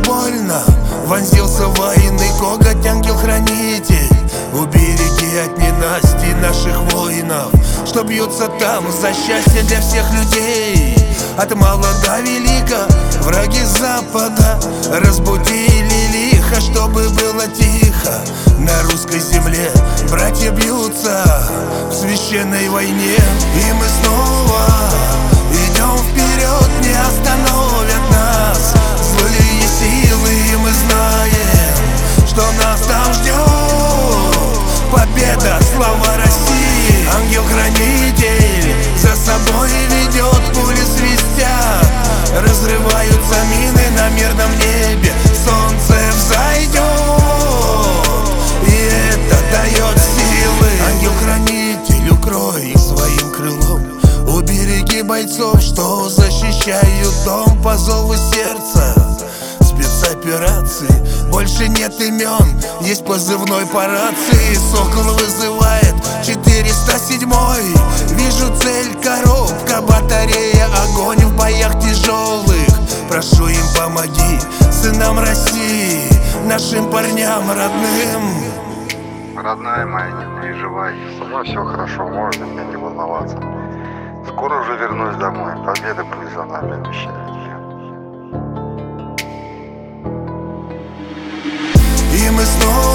больно. Вонзился военный коготь, ангел-хранитель. Убереги от ненасти наших воинов, что бьются там за счастье для всех людей. От мала до велика враги Запада разбудили лихо, чтобы было тихо. На русской земле братья бьются в священной войне. И мы снова идем вперед, не остановят нас злые силы. И мы знаем, что нас там ждет победа, слава России. Ангел-хранитель за собой ведет, пули свистят, разрываются мины на мирном небе. Солнце взойдет, и это дает силы. Ангел-хранитель, укрой их своим крылом. Убереги бойцов, что защищают дом по зову сердца. Спецоперации, больше нет имен, есть позывной по рации. Сокол вызывает 407-й. Вижу цель, коробка, батарея, огонь в боях тяжелых. Прошу им помоги, сынам России, нашим парням родным. Родная моя, не переживай, со мной все хорошо, можно мне не волноваться. Скоро уже вернусь домой, победа будет за нами, обещаю тебе. И мы снова